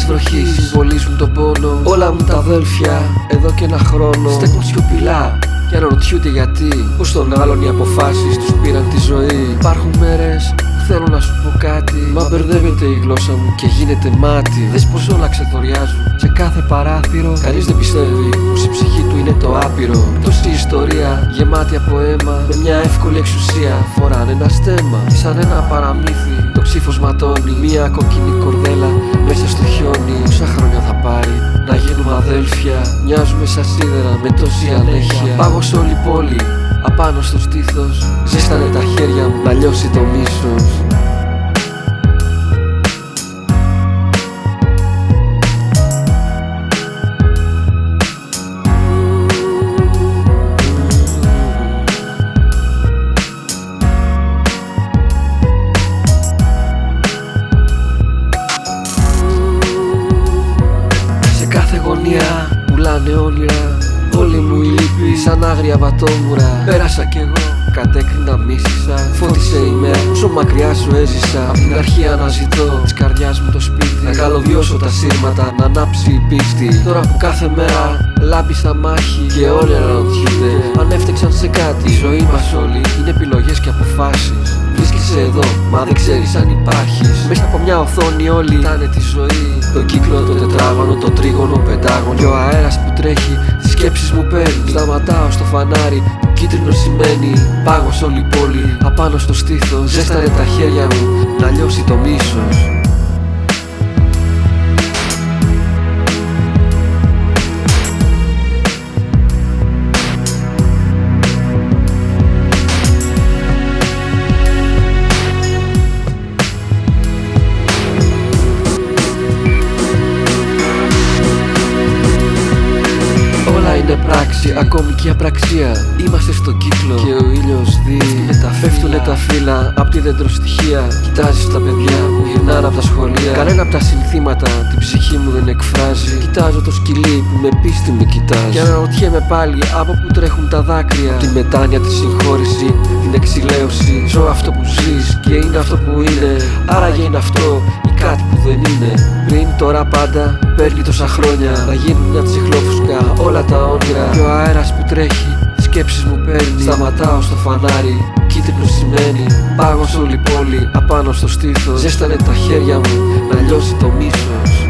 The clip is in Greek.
της βροχής συμβολίζουν τον πόνο. Όλα μου τα αδέλφια εδώ και ένα χρόνο στέκουν σιωπηλά και αναρωτιούνται γιατί. Πως τον άλλον οι αποφάσεις τους πήραν τη ζωή. Υπάρχουν μέρες που θέλω να σου πω κάτι, μα μπερδεύεται η γλώσσα μου και γίνεται μάτι. Δες πως όλα ξεθοριάζουν σε κάθε παράθυρο. Κανείς δεν πιστεύει πως η ψυχή του είναι το άπειρο. Πως η ιστορία γεμάτη από αίμα με μια εύκολη εξουσία φοράνε ένα στέμμα. Και σαν ένα παραμύθι το ψήφος ματώνει μια κόκκινη κορδέλα μέσα στο χιόνι. Πόσα χρόνια θα πάρει να γίνουμε αδέλφια? Μοιάζουμε σαν σίδερα με τόση ανέχεια. Πάγος όλη η πόλη απάνω στο στήθος, ζέστανε τα χέρια μου να λιώσει το μίσος. Σε κάθε γωνία πουλάνε όνειρα, όλη μου η λύπη σαν άγρια βατόμουρα. Πέρασα κι εγώ, κατέκρινα, μίσησα. Φώτισε η μέρα, όσο μακριά σου έζησα. Απ' την αρχή αναζητώ της καρδιάς μου το σπίτι, να καλωδιώσω τα σύρματα, να ανάψει η πίστη. Τώρα που κάθε μέρα λάμπει στα μάχη και όλοι αναρωτιούνται αν έφτεξαν σε κάτι. Η ζωή μας όλη είναι επιλογές και αποφάσεις. Βρίσκεσαι εδώ, μα δεν ξέρεις αν υπάρχεις. Μέσα από μια οθόνη όλοι κοιτάνε τη ζωή. Το κύκλο, το τετράγωνο, το τρίγωνο, πεντάγωνο. Και ο αέρας που τρέχει τις σκέψεις μου παίρνει. Σταματάω στο φανάρι που κίτρινο σημαίνει πάγος όλη η πόλη απάνω στο στήθος. Ζέστανε τα χέρια μου να λιώσει το μίσος. Είναι πράξη, ακόμη και η απραξία. Είμαστε στο κύκλο και ο ήλιος πέφτουνε τα φύλλα απ' τη δεντροστοιχεία. Κοιτάζεις τα παιδιά που γυρνάνε απ' τα σχολεία. Κανένα απ' τα συνθήματα την ψυχή μου δεν εκφράζει. Κοιτάζω το σκυλί που με πίστη με κοιτάζει. Και αναρωτιέμαι πάλι από που τρέχουν τα δάκρυα. Τη μετάνοια, τη συγχώρηση, την εξηλαίωση. Ζω αυτό που ζεις και είναι αυτό που είναι. Άραγε είναι αυτό ή κάτι που δεν είναι. Πριν, τώρα, πάντα, παίρνει τόσα χρόνια να γίνουν μια τσιχλόφουσκα όλα τα όνειρα. Και ο αέρας που τρέχει τις σκέψεις μου παίρνει. Σταματάω στο φανάρι, κίτρινο σημαίνει πάγος όλη η πόλη απάνω στο στήθος. Ζέστανε τα χέρια μου να λιώσει το μίσος.